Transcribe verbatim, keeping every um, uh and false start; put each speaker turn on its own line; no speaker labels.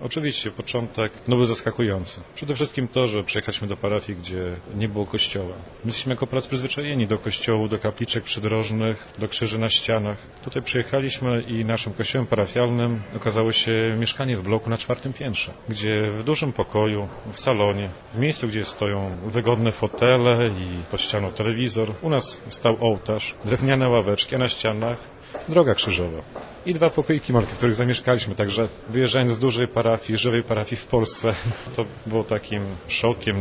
Oczywiście początek no, był zaskakujący. Przede wszystkim to, że przyjechaliśmy do parafii, gdzie nie było kościoła. My jesteśmy jako Polacy przyzwyczajeni do kościołu, do kapliczek przydrożnych, do krzyży na ścianach. Tutaj przyjechaliśmy i naszym kościołem parafialnym okazało się mieszkanie w bloku na czwartym piętrze, gdzie w dużym pokoju, w salonie, w miejscu, gdzie stoją wygodne fotele i pod ścianą telewizor, u nas stał ołtarz, drewniane ławeczki, a na ścianach droga krzyżowa. I dwa pokoiki malutkie, w których zamieszkaliśmy, także wyjeżdżając z dużej parafii, żywej parafii w Polsce, to było takim szokiem.